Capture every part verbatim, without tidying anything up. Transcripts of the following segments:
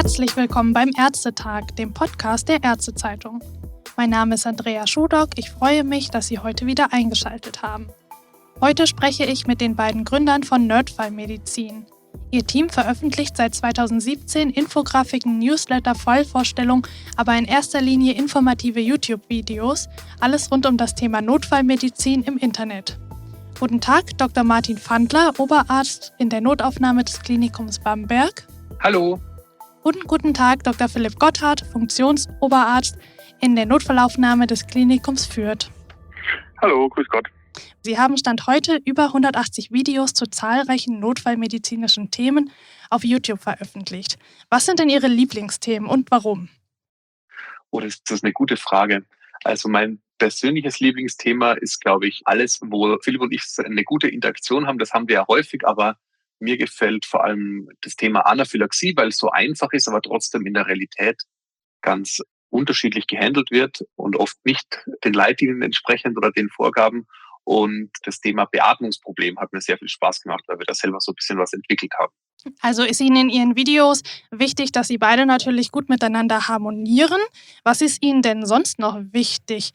Herzlich willkommen beim Ärztetag, dem Podcast der Ärztezeitung. Mein Name ist Andrea Schudock. Ich freue mich, dass Sie heute wieder eingeschaltet haben. Heute spreche ich mit den beiden Gründern von Nerdfall Medizin. Ihr Team veröffentlicht seit zweitausendsiebzehn Infografiken, Newsletter, Fallvorstellungen, aber in erster Linie informative YouTube-Videos, alles rund um das Thema Notfallmedizin im Internet. Guten Tag, Doktor Martin Pfandler, Oberarzt in der Notaufnahme des Klinikums Bamberg. Hallo. Und guten Tag, Doktor Philipp Gotthard, Funktionsoberarzt in der Notfallaufnahme des Klinikums Fürth. Hallo, grüß Gott. Sie haben Stand heute über hundertachtzig Videos zu zahlreichen notfallmedizinischen Themen auf YouTube veröffentlicht. Was sind denn Ihre Lieblingsthemen und warum? Oh, das, das ist eine gute Frage. Also mein persönliches Lieblingsthema ist, glaube ich, alles, wo Philipp und ich eine gute Interaktion haben. Das haben wir ja häufig, aber mir gefällt vor allem das Thema Anaphylaxie, weil es so einfach ist, aber trotzdem in der Realität ganz unterschiedlich gehandelt wird und oft nicht den Leitlinien entsprechend oder den Vorgaben. Und das Thema Beatmungsproblem hat mir sehr viel Spaß gemacht, weil wir da selber so ein bisschen was entwickelt haben. Also ist Ihnen in Ihren Videos wichtig, dass Sie beide natürlich gut miteinander harmonieren. Was ist Ihnen denn sonst noch wichtig?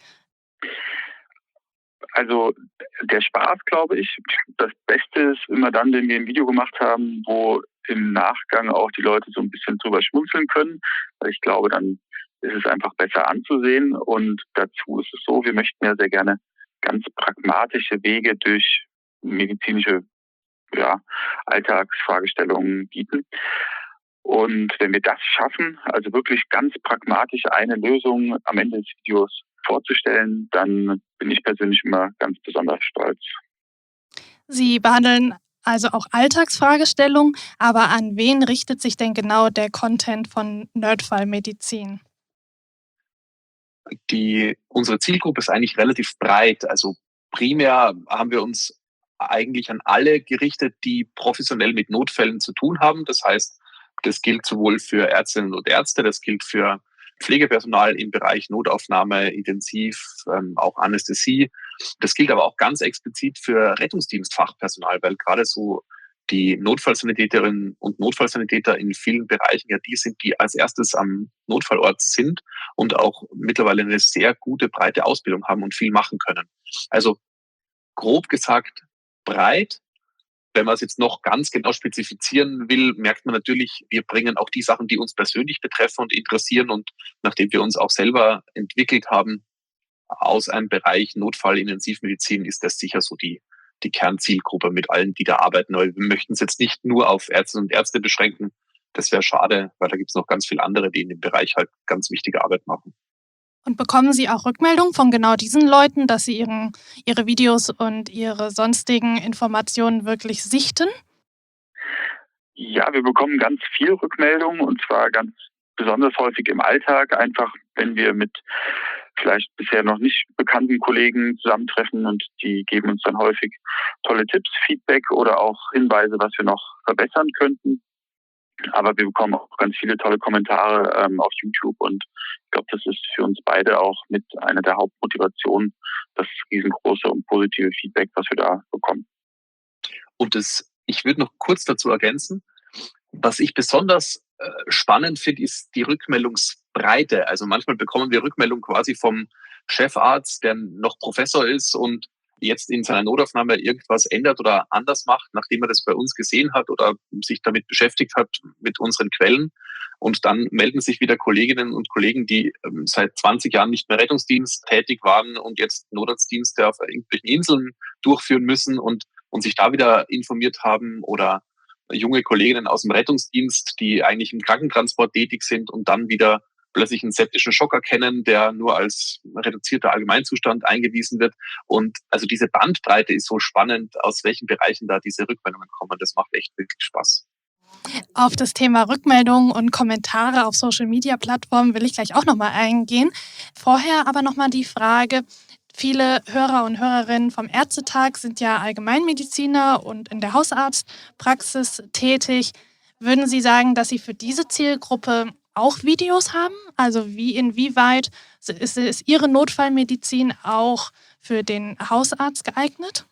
Also der Spaß, glaube ich. Das Beste ist immer dann, wenn wir ein Video gemacht haben, wo im Nachgang auch die Leute so ein bisschen drüber schmunzeln können. Weil ich glaube, dann ist es einfach besser anzusehen. Und dazu ist es so, wir möchten ja sehr gerne ganz pragmatische Wege durch medizinische ja, Alltagsfragestellungen bieten. Und wenn wir das schaffen, also wirklich ganz pragmatisch eine Lösung am Ende des Videos vorzustellen, dann bin ich persönlich immer ganz besonders stolz. Sie behandeln also auch Alltagsfragestellungen, aber an wen richtet sich denn genau der Content von Nerdfall Medizin? Die, unsere Zielgruppe ist eigentlich relativ breit. Also primär haben wir uns eigentlich an alle gerichtet, die professionell mit Notfällen zu tun haben. Das heißt, das gilt sowohl für Ärztinnen und Ärzte, das gilt für Pflegepersonal im Bereich Notaufnahme, Intensiv, ähm, auch Anästhesie. Das gilt aber auch ganz explizit für Rettungsdienstfachpersonal, weil gerade so die Notfallsanitäterinnen und Notfallsanitäter in vielen Bereichen ja die sind, die als erstes am Notfallort sind und auch mittlerweile eine sehr gute, breite Ausbildung haben und viel machen können. Also grob gesagt breit. Wenn man es jetzt noch ganz genau spezifizieren will, merkt man natürlich, wir bringen auch die Sachen, die uns persönlich betreffen und interessieren. Und nachdem wir uns auch selber entwickelt haben aus einem Bereich Notfall-Intensivmedizin, ist das sicher so die, die Kernzielgruppe mit allen, die da arbeiten. Aber wir möchten es jetzt nicht nur auf Ärztinnen und Ärzte beschränken. Das wäre schade, weil da gibt es noch ganz viele andere, die in dem Bereich halt ganz wichtige Arbeit machen. Und bekommen Sie auch Rückmeldungen von genau diesen Leuten, dass Sie ihren, Ihre Videos und Ihre sonstigen Informationen wirklich sichten? Ja, wir bekommen ganz viel Rückmeldungen und zwar ganz besonders häufig im Alltag, einfach wenn wir mit vielleicht bisher noch nicht bekannten Kollegen zusammentreffen und die geben uns dann häufig tolle Tipps, Feedback oder auch Hinweise, was wir noch verbessern könnten. Aber wir bekommen auch ganz viele tolle Kommentare ähm, auf YouTube und ich glaube, das ist für uns beide auch mit einer der Hauptmotivationen, das riesengroße und positive Feedback, was wir da bekommen. Und das, ich würde noch kurz dazu ergänzen, was ich besonders äh, spannend finde, ist die Rückmeldungsbreite. Also manchmal bekommen wir Rückmeldungen quasi vom Chefarzt, der noch Professor ist und jetzt in seiner Notaufnahme irgendwas ändert oder anders macht, nachdem er das bei uns gesehen hat oder sich damit beschäftigt hat mit unseren Quellen. Und dann melden sich wieder Kolleginnen und Kollegen, die ähm, seit zwanzig Jahren nicht mehr Rettungsdienst tätig waren und jetzt Notarztdienste auf irgendwelchen Inseln durchführen müssen und, und sich da wieder informiert haben oder junge Kolleginnen aus dem Rettungsdienst, die eigentlich im Krankentransport tätig sind und dann wieder plötzlich einen septischen Schock erkennen, der nur als reduzierter Allgemeinzustand eingewiesen wird. Und also diese Bandbreite ist so spannend, aus welchen Bereichen da diese Rückmeldungen kommen. Das macht echt wirklich Spaß. Auf das Thema Rückmeldungen und Kommentare auf Social-Media-Plattformen will ich gleich auch nochmal eingehen. Vorher aber nochmal die Frage, viele Hörer und Hörerinnen vom Ärztetag sind ja Allgemeinmediziner und in der Hausarztpraxis tätig. Würden Sie sagen, dass Sie für diese Zielgruppe auch Videos haben? Also wie inwieweit ist, ist Ihre Notfallmedizin auch für den Hausarzt geeignet?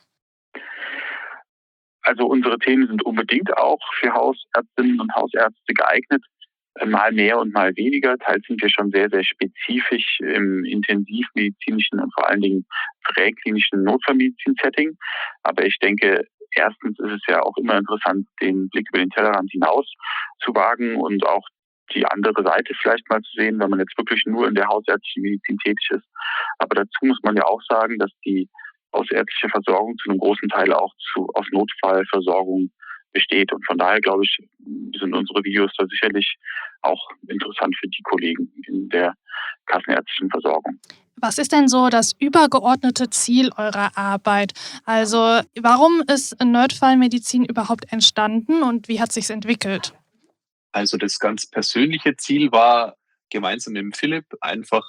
Also unsere Themen sind unbedingt auch für Hausärztinnen und Hausärzte geeignet. mal mehr und mal weniger. Teils sind wir schon sehr, sehr spezifisch im intensivmedizinischen und vor allen Dingen präklinischen Notfallmedizin-Setting. Aber ich denke, erstens ist es ja auch immer interessant, den Blick über den Tellerrand hinaus zu wagen und auch die andere Seite vielleicht mal zu sehen, wenn man jetzt wirklich nur in der hausärztlichen Medizin tätig ist. Aber dazu muss man ja auch sagen, dass die hausärztliche Versorgung zu einem großen Teil auch zu, aus Notfallversorgung besteht. Und von daher, glaube ich, sind unsere Videos da sicherlich auch interessant für die Kollegen in der kassenärztlichen Versorgung. Was ist denn so das übergeordnete Ziel eurer Arbeit? Also warum ist Nerdfallmedizin überhaupt entstanden und wie hat sich's entwickelt? Also das ganz persönliche Ziel war, gemeinsam mit dem Philipp einfach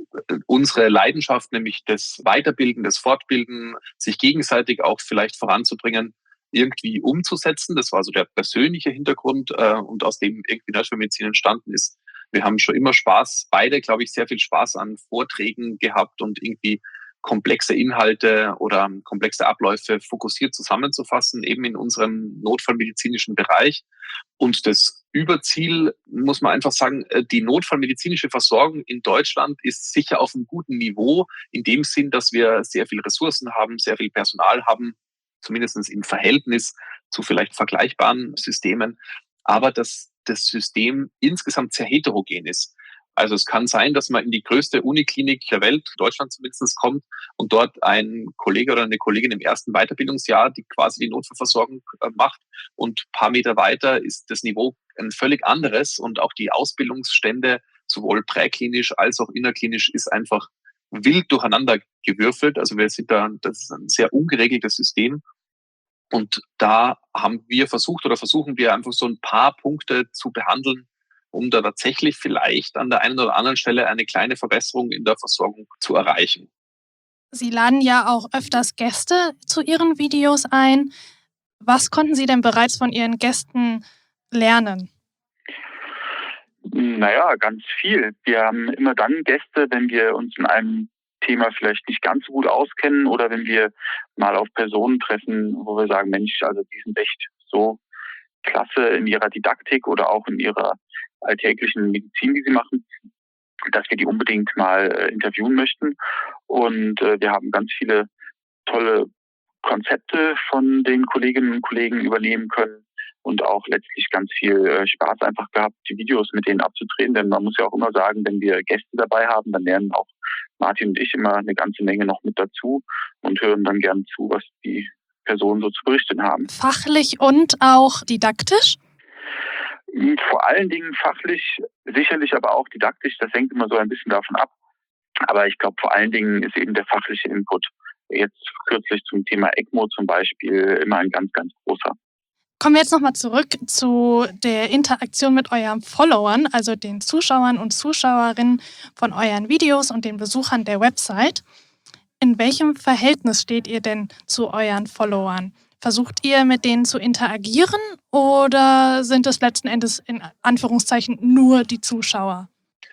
unsere Leidenschaft, nämlich das Weiterbilden, das Fortbilden, sich gegenseitig auch vielleicht voranzubringen, irgendwie umzusetzen. Das war so der persönliche Hintergrund äh, und aus dem irgendwie Nerdfallmedizin entstanden ist. Wir haben schon immer Spaß, beide, glaube ich, sehr viel Spaß an Vorträgen gehabt und irgendwie komplexe Inhalte oder komplexe Abläufe fokussiert zusammenzufassen, eben in unserem notfallmedizinischen Bereich. Und das Überziel, muss man einfach sagen, die notfallmedizinische Versorgung in Deutschland ist sicher auf einem guten Niveau, in dem Sinn, dass wir sehr viel Ressourcen haben, sehr viel Personal haben, zumindest im Verhältnis zu vielleicht vergleichbaren Systemen, aber dass das System insgesamt sehr heterogen ist. Also es kann sein, dass man in die größte Uniklinik der Welt, Deutschland zumindest, kommt und dort ein Kollege oder eine Kollegin im ersten Weiterbildungsjahr, die quasi die Notfallversorgung macht, und ein paar Meter weiter ist das Niveau ein völlig anderes und auch die Ausbildungsstände, sowohl präklinisch als auch innerklinisch, ist einfach wild durcheinander gewürfelt. Also wir sind da, das ist ein sehr ungeregeltes System. Und da haben wir versucht oder versuchen wir einfach so ein paar Punkte zu behandeln, um da tatsächlich vielleicht an der einen oder anderen Stelle eine kleine Verbesserung in der Versorgung zu erreichen. Sie laden ja auch öfters Gäste zu Ihren Videos ein. Was konnten Sie denn bereits von Ihren Gästen lernen? Naja, ganz viel. Wir haben immer dann Gäste, wenn wir uns in einem Thema vielleicht nicht ganz so gut auskennen oder wenn wir mal auf Personen treffen, wo wir sagen, Mensch, also die sind echt so klasse in ihrer Didaktik oder auch in ihrer alltäglichen Medizin, die sie machen, dass wir die unbedingt mal äh, interviewen möchten. Und äh, wir haben ganz viele tolle Konzepte von den Kolleginnen und Kollegen übernehmen können und auch letztlich ganz viel äh, Spaß einfach gehabt, die Videos mit denen abzudrehen. Denn man muss ja auch immer sagen, wenn wir Gäste dabei haben, dann lernen auch Martin und ich immer eine ganze Menge noch mit dazu und hören dann gern zu, was die Personen so zu berichten haben. Fachlich und auch didaktisch? Vor allen Dingen fachlich, sicherlich aber auch didaktisch, das hängt immer so ein bisschen davon ab. Aber ich glaube, vor allen Dingen ist eben der fachliche Input jetzt kürzlich zum Thema ECMO zum Beispiel immer ein ganz, ganz großer. Kommen wir jetzt nochmal zurück zu der Interaktion mit euren Followern, also den Zuschauern und Zuschauerinnen von euren Videos und den Besuchern der Website. In welchem Verhältnis steht ihr denn zu euren Followern? Versucht ihr mit denen zu interagieren oder sind es letzten Endes in Anführungszeichen nur die Zuschauer?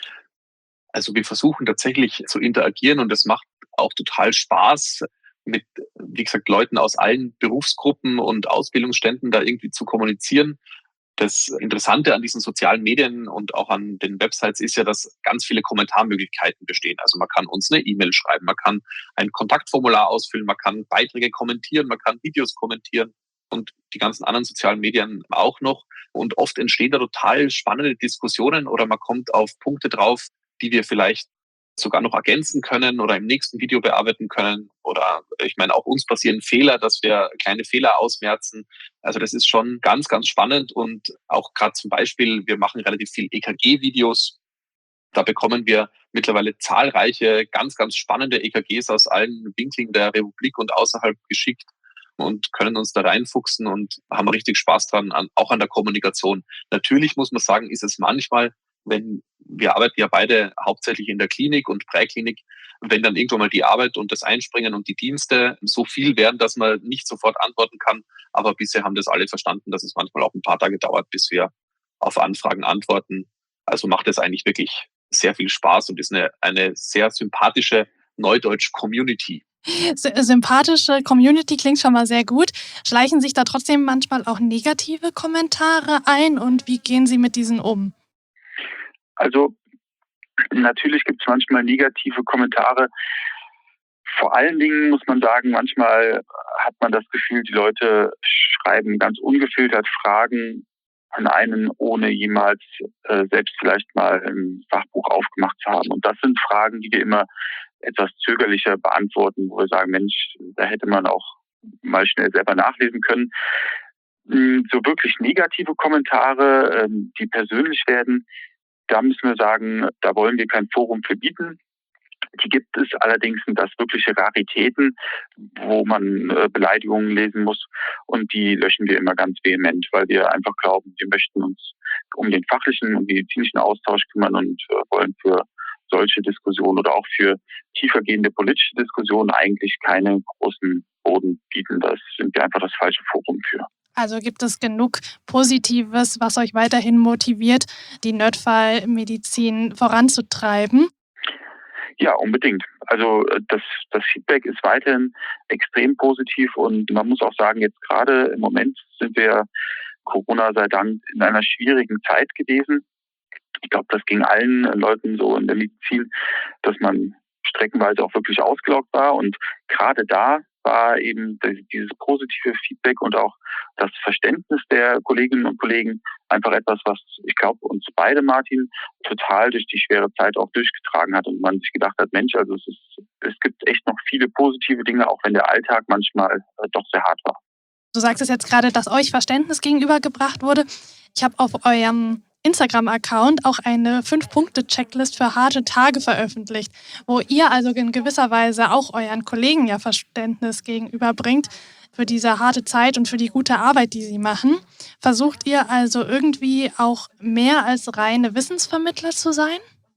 Also wir versuchen tatsächlich zu interagieren und das macht auch total Spaß, mit, wie gesagt, Leuten aus allen Berufsgruppen und Ausbildungsständen da irgendwie zu kommunizieren. Das Interessante an diesen sozialen Medien und auch an den Websites ist ja, dass ganz viele Kommentarmöglichkeiten bestehen. Also man kann uns eine E-Mail schreiben, man kann ein Kontaktformular ausfüllen, man kann Beiträge kommentieren, man kann Videos kommentieren und die ganzen anderen sozialen Medien auch noch. Und oft entstehen da total spannende Diskussionen oder man kommt auf Punkte drauf, die wir vielleicht sogar noch ergänzen können oder im nächsten Video bearbeiten können. Oder ich meine, auch uns passieren Fehler, dass wir kleine Fehler ausmerzen. Also das ist schon ganz, ganz spannend. Und auch gerade zum Beispiel, wir machen relativ viel E K G-Videos. Da bekommen wir mittlerweile zahlreiche, ganz, ganz spannende E K Gs aus allen Winkeln der Republik und außerhalb geschickt und können uns da reinfuchsen und haben richtig Spaß dran, an, auch an der Kommunikation. Natürlich muss man sagen, ist es manchmal, wenn wir arbeiten ja beide hauptsächlich in der Klinik und Präklinik, wenn dann irgendwann mal die Arbeit und das Einspringen und die Dienste so viel werden, dass man nicht sofort antworten kann. Aber bisher haben das alle verstanden, dass es manchmal auch ein paar Tage dauert, bis wir auf Anfragen antworten. Also macht es eigentlich wirklich sehr viel Spaß und ist eine, eine sehr sympathische Neudeutsch-Community. Sympathische Community klingt schon mal sehr gut. Schleichen sich da trotzdem manchmal auch negative Kommentare ein und wie gehen Sie mit diesen um? Also natürlich gibt es manchmal negative Kommentare. Vor allen Dingen muss man sagen, manchmal hat man das Gefühl, die Leute schreiben ganz ungefiltert Fragen an einen, ohne jemals äh, selbst vielleicht mal ein Fachbuch aufgemacht zu haben. Und das sind Fragen, die wir immer etwas zögerlicher beantworten, wo wir sagen, Mensch, da hätte man auch mal schnell selber nachlesen können. So wirklich negative Kommentare, ähm, die persönlich werden, da müssen wir sagen, da wollen wir kein Forum für bieten. Die gibt es, allerdings sind das wirkliche Raritäten, wo man äh, Beleidigungen lesen muss, und die löschen wir immer ganz vehement, weil wir einfach glauben, wir möchten uns um den fachlichen und medizinischen Austausch kümmern und äh, wollen für solche Diskussionen oder auch für tiefergehende politische Diskussionen eigentlich keine großen Boden bieten. Das sind wir einfach das falsche Forum für. Also gibt es genug Positives, was euch weiterhin motiviert, die Nerdfallmedizin voranzutreiben? Ja, unbedingt. Also das, das Feedback ist weiterhin extrem positiv, und man muss auch sagen, jetzt gerade im Moment sind wir, Corona sei Dank, in einer schwierigen Zeit gewesen. Ich glaube, das ging allen Leuten so in der Medizin, dass man streckenweise auch wirklich ausgelaugt war, und gerade da war eben dieses positive Feedback und auch das Verständnis der Kolleginnen und Kollegen einfach etwas, was ich glaube uns beide, Martin, total durch die schwere Zeit auch durchgetragen hat, und man sich gedacht hat, Mensch, also es ist, es gibt echt noch viele positive Dinge, auch wenn der Alltag manchmal äh, doch sehr hart war. Du sagst es jetzt gerade, dass euch Verständnis gegenübergebracht wurde. Ich habe auf eurem Instagram-Account auch eine fünf-Punkte-Checklist für harte Tage veröffentlicht, wo ihr also in gewisser Weise auch euren Kollegen ja Verständnis gegenüberbringt für diese harte Zeit und für die gute Arbeit, die sie machen. Versucht ihr also irgendwie auch mehr als reine Wissensvermittler zu sein?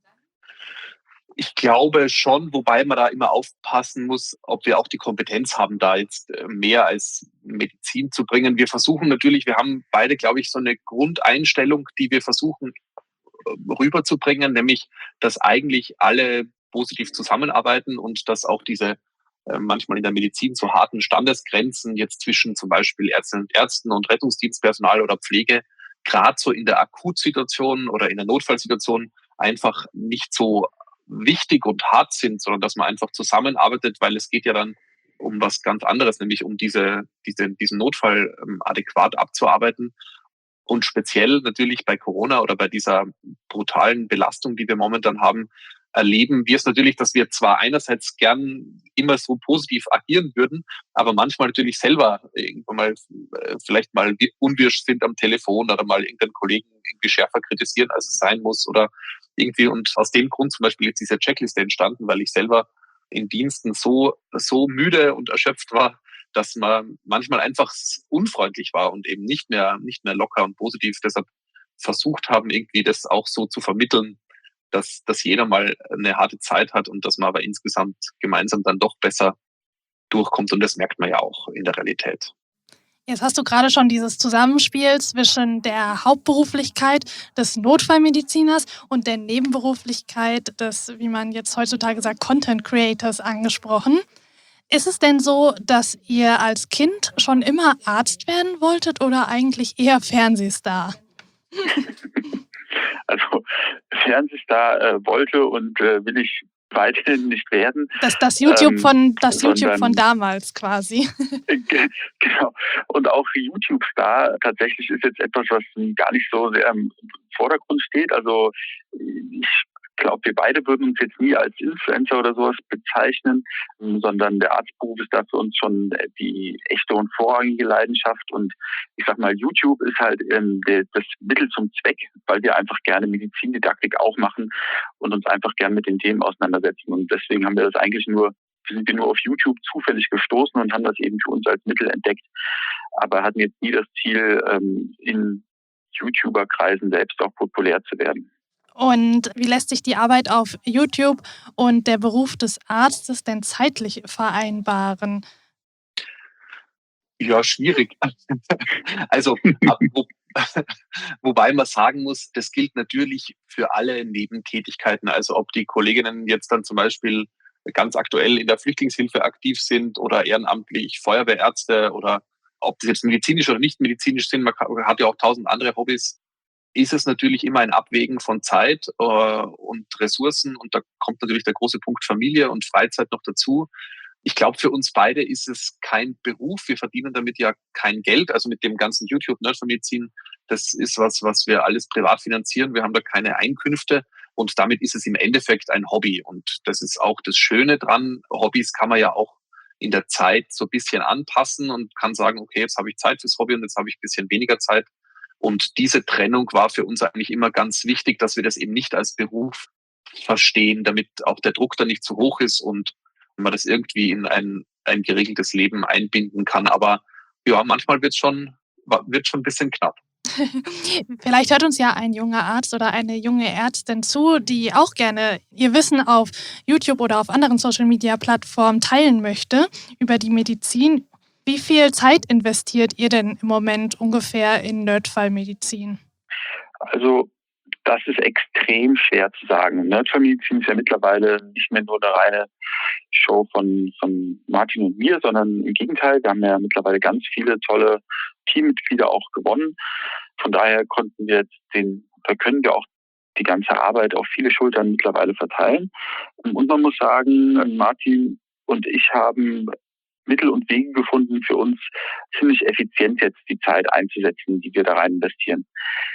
Ich glaube schon, wobei man da immer aufpassen muss, ob wir auch die Kompetenz haben, da jetzt mehr als Medizin zu bringen. Wir versuchen natürlich, wir haben beide, glaube ich, so eine Grundeinstellung, die wir versuchen rüberzubringen, nämlich, dass eigentlich alle positiv zusammenarbeiten und dass auch diese äh, manchmal in der Medizin so harten Standesgrenzen jetzt zwischen zum Beispiel Ärztinnen und Ärzten und Rettungsdienstpersonal oder Pflege gerade so in der Akutsituation oder in der Notfallsituation einfach nicht so wichtig und hart sind, sondern dass man einfach zusammenarbeitet, weil es geht ja dann um was ganz anderes, nämlich um diese, diese, diesen Notfall ähm, adäquat abzuarbeiten. Und speziell natürlich bei Corona oder bei dieser brutalen Belastung, die wir momentan haben, erleben wir es natürlich, dass wir zwar einerseits gern immer so positiv agieren würden, aber manchmal natürlich selber irgendwann mal äh, vielleicht mal unwirsch sind am Telefon oder mal irgendeinen Kollegen irgendwie schärfer kritisieren, als es sein muss oder irgendwie. Und aus dem Grund zum Beispiel jetzt diese Checkliste entstanden, weil ich selber in Diensten so, so müde und erschöpft war, dass man manchmal einfach unfreundlich war und eben nicht mehr, nicht mehr locker und positiv. Deshalb versucht haben, irgendwie das auch so zu vermitteln, dass, dass jeder mal eine harte Zeit hat und dass man aber insgesamt gemeinsam dann doch besser durchkommt. Und das merkt man ja auch in der Realität. Jetzt hast du gerade schon dieses Zusammenspiel zwischen der Hauptberuflichkeit des Notfallmediziners und der Nebenberuflichkeit des, wie man jetzt heutzutage sagt, Content Creators angesprochen. Ist es denn so, dass ihr als Kind schon immer Arzt werden wolltet oder eigentlich eher Fernsehstar? Also Fernsehstar äh, wollte und äh, will ich weiterhin nicht werden. Das, das YouTube ähm, von das sondern, YouTube von damals quasi. Genau. Und auch YouTube-Star tatsächlich ist jetzt etwas, was gar nicht so sehr im Vordergrund steht. Also ich glaube, wir beide würden uns jetzt nie als Influencer oder sowas bezeichnen, sondern der Arztberuf ist da für uns schon die echte und vorrangige Leidenschaft. Und ich sag mal, YouTube ist halt ähm, der, das Mittel zum Zweck, weil wir einfach gerne Medizindidaktik auch machen und uns einfach gerne mit den Themen auseinandersetzen. Und deswegen haben wir das eigentlich nur, sind wir nur auf YouTube zufällig gestoßen und haben das eben für uns als Mittel entdeckt, aber hatten jetzt nie das Ziel, ähm, in YouTuber-Kreisen selbst auch populär zu werden. Und wie lässt sich die Arbeit auf YouTube und der Beruf des Arztes denn zeitlich vereinbaren? Ja, schwierig. Also, wo, wobei man sagen muss, das gilt natürlich für alle Nebentätigkeiten. Also ob die Kolleginnen jetzt dann zum Beispiel ganz aktuell in der Flüchtlingshilfe aktiv sind oder ehrenamtlich Feuerwehrärzte oder ob das jetzt medizinisch oder nicht medizinisch sind. Man hat ja auch tausend andere Hobbys. ist es natürlich immer ein Abwägen von Zeit äh, und Ressourcen. Und da kommt natürlich der große Punkt Familie und Freizeit noch dazu. Ich glaube, für uns beide ist es kein Beruf. Wir verdienen damit ja kein Geld. Also mit dem ganzen YouTube-Nerdfamilien, das ist was, was wir alles privat finanzieren. Wir haben da keine Einkünfte. Und damit ist es im Endeffekt ein Hobby. Und das ist auch das Schöne dran. Hobbys kann man ja auch in der Zeit so ein bisschen anpassen und kann sagen, okay, jetzt habe ich Zeit fürs Hobby und jetzt habe ich ein bisschen weniger Zeit. Und diese Trennung war für uns eigentlich immer ganz wichtig, dass wir das eben nicht als Beruf verstehen, damit auch der Druck da nicht zu hoch ist und man das irgendwie in ein, ein geregeltes Leben einbinden kann. Aber ja, manchmal wird es schon, wird schon ein bisschen knapp. Vielleicht hört uns ja ein junger Arzt oder eine junge Ärztin zu, die auch gerne ihr Wissen auf YouTube oder auf anderen Social-Media-Plattformen teilen möchte über die Medizin. Wie viel Zeit investiert ihr denn im Moment ungefähr in Nerdfallmedizin? Also das ist extrem schwer zu sagen. Nerdfallmedizin ist ja mittlerweile nicht mehr nur eine reine Show von, von Martin und mir, sondern im Gegenteil, wir haben ja mittlerweile ganz viele tolle Teammitglieder auch gewonnen. Von daher konnten wir jetzt den, da können wir auch die ganze Arbeit auf viele Schultern mittlerweile verteilen. Und man muss sagen, Martin und ich haben Mittel und Wege gefunden, für uns ziemlich effizient jetzt die Zeit einzusetzen, die wir da rein investieren.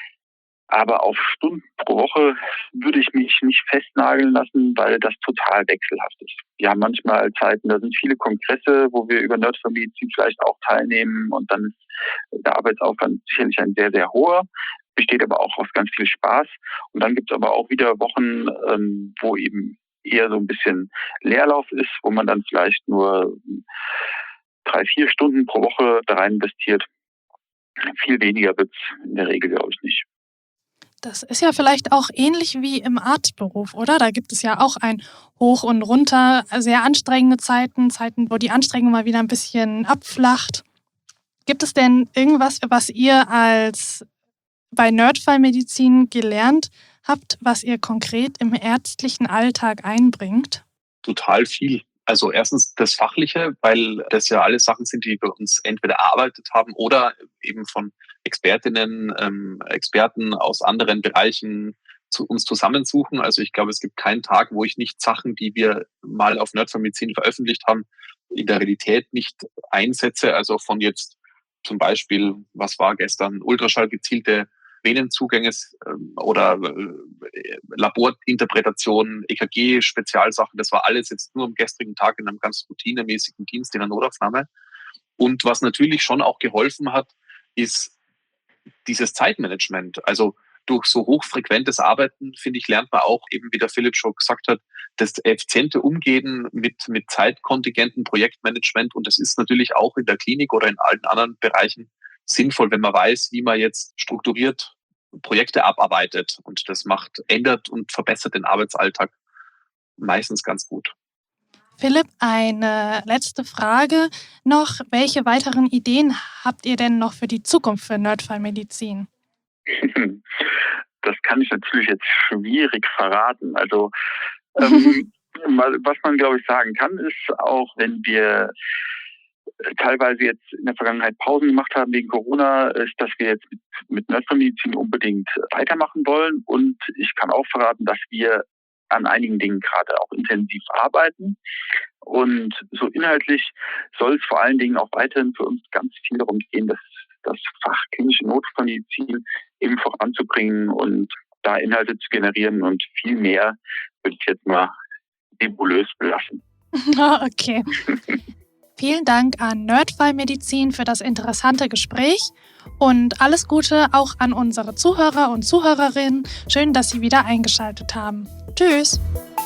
Aber auf Stunden pro Woche würde ich mich nicht festnageln lassen, weil das total wechselhaft ist. Wir haben manchmal Zeiten, da sind viele Kongresse, wo wir über Nerdfamilien vielleicht auch teilnehmen und dann ist der Arbeitsaufwand sicherlich ein sehr, sehr hoher, besteht aber auch aus ganz viel Spaß. Und dann gibt es aber auch wieder Wochen, ähm, wo eben eher so ein bisschen Leerlauf ist, wo man dann vielleicht nur drei, vier Stunden pro Woche da rein investiert. Viel weniger wird es in der Regel, glaube ich, nicht. Das ist ja vielleicht auch ähnlich wie im Arztberuf, oder? Da gibt es ja auch ein Hoch und Runter, sehr anstrengende Zeiten, Zeiten, wo die Anstrengung mal wieder ein bisschen abflacht. Gibt es denn irgendwas, was ihr als bei Nerdfallmedizin gelernt habt, was ihr konkret im ärztlichen Alltag einbringt? Total viel. Also erstens das Fachliche, weil das ja alles Sachen sind, die wir uns entweder erarbeitet haben oder eben von Expertinnen, ähm, Experten aus anderen Bereichen zu uns zusammensuchen. Also ich glaube, es gibt keinen Tag, wo ich nicht Sachen, die wir mal auf Nerdfallmedizin veröffentlicht haben, in der Realität nicht einsetze. Also von jetzt zum Beispiel, was war gestern, Ultraschall gezielte Venenzugänge ähm, oder äh, Laborinterpretationen, E K G-Spezialsachen, das war alles jetzt nur am gestrigen Tag in einem ganz routinemäßigen Dienst in der Notaufnahme. Und was natürlich schon auch geholfen hat, ist dieses Zeitmanagement. Also durch so hochfrequentes Arbeiten, finde ich, lernt man auch, eben wie der Philipp schon gesagt hat, das effiziente Umgehen mit, mit Zeitkontingenten, Projektmanagement. Und das ist natürlich auch in der Klinik oder in allen anderen Bereichen sinnvoll, wenn man weiß, wie man jetzt strukturiert Projekte abarbeitet. Und das macht, ändert und verbessert den Arbeitsalltag meistens ganz gut. Philipp, eine letzte Frage noch. Welche weiteren Ideen habt ihr denn noch für die Zukunft für Nerdfallmedizin? Das kann ich natürlich jetzt schwierig verraten. Also ähm, was man, glaube ich, sagen kann, ist auch, wenn wir teilweise jetzt in der Vergangenheit Pausen gemacht haben wegen Corona, ist, dass wir jetzt mit, mit Nerdfallmedizin unbedingt weitermachen wollen. Und ich kann auch verraten, dass wir an einigen Dingen gerade auch intensiv arbeiten. Und so inhaltlich soll es vor allen Dingen auch weiterhin für uns ganz viel darum gehen, dass das Fach klinische Notfallmedizin eben voranzubringen und da Inhalte zu generieren, und viel mehr würde ich jetzt mal nebulös belassen. Okay. Vielen Dank an Nerdfallmedizin für das interessante Gespräch und alles Gute auch an unsere Zuhörer und Zuhörerinnen. Schön, dass Sie wieder eingeschaltet haben. Tschüss!